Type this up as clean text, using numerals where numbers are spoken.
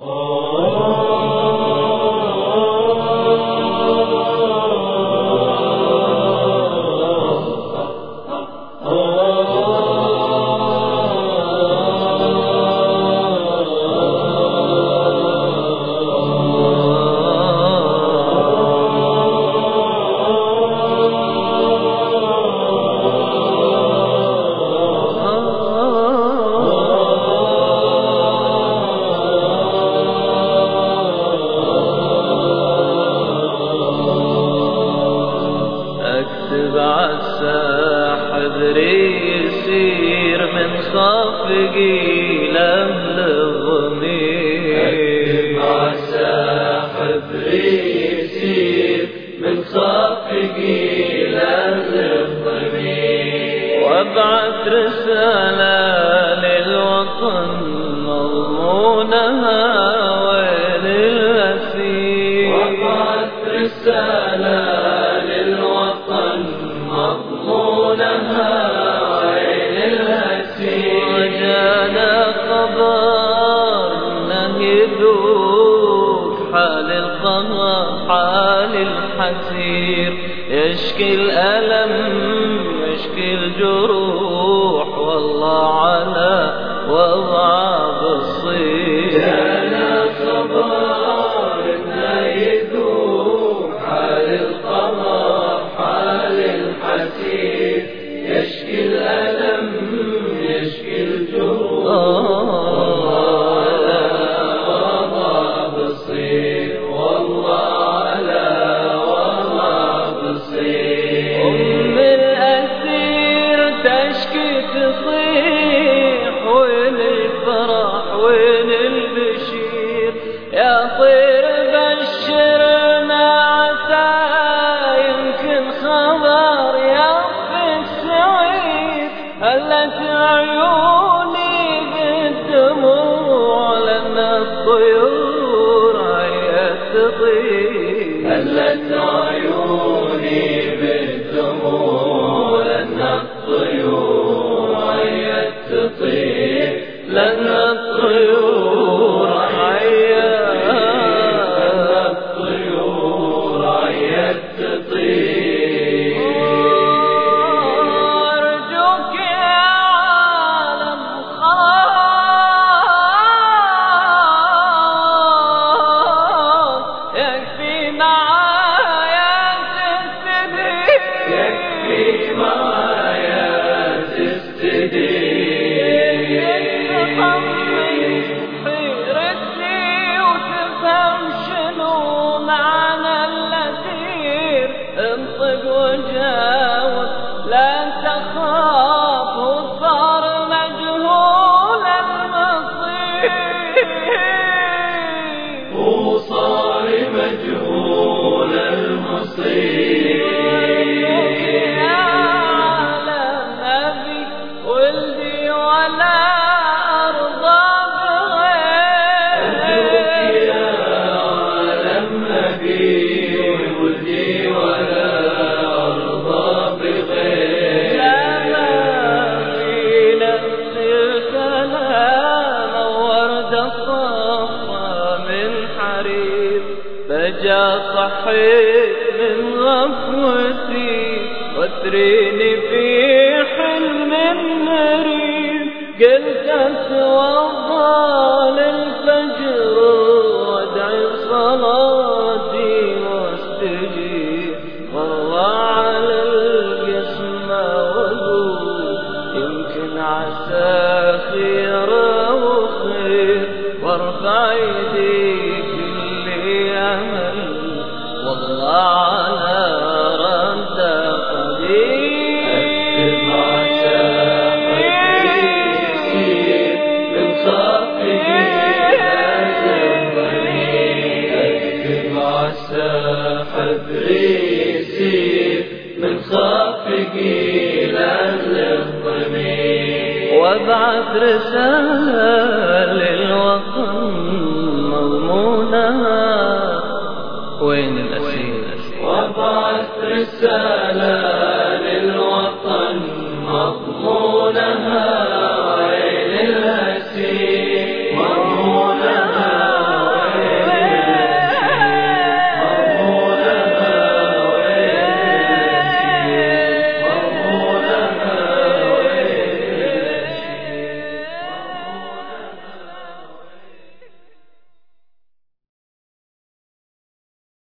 يسير من صفقي لأهل الضمير. أكتب عالساحب يسير من صفقي لأهل الضمير. وابعث رسالة للوطن مضمونها وين الأسير. وابعث رسالة للوطن مضمونها وين الأسير. وجانا خبر انه يذوق حال القمر حال الحسير. يشكي الألم يشكي الجروح والله على وضعه بصير. جانا خبر انه يذوق حال القمر حال الحسير. يشكي الألم يشكي الجروح والله على وضعه بصير. والله على وضعه بصير. أم الأسير تشكي تصيح وين الفرح وين البشير. يا طير بشرنا عسى يمكن خبر يطفي السعير. هلت عيوني بالدموع لأن الطيور عيت تطير. هلت عيوني بالدموع لأن الطيور عيت تطير. لأن الطيور عيت تطير. أرجوك يا عالم خلاص يكفي معايا تستدير. يكفي معايا تستدير. تطمن حيرتي وتفهم شنو معنى الأسير. انطق وجاوب لا تخاف وصار مجهول المصير. وصار مجهول المصير. يا عالم أبي ولدي ولا أرضى أرجوك بغير. يا عالم أبي ولدي ولا أرضى بغير. لما في نفس الكلام ورد الصفا من حرير. فجا صحيت من غفوتي وتريني في حلم مرير. قلت اتوضى للفجر وادعي صلاتي واستجيب. والله على القسمة واقول يمكن عسى خير وخير. وارفع يديك اللي امل والله على رد أكتب قدير. عالساحب يسير من صفقي لأهل الضمير. أكتب عالساحب يسير من صفقي لأهل الضمير. وابعث رسالة للوطن مضمونها وين الأسير. وابعث رسالة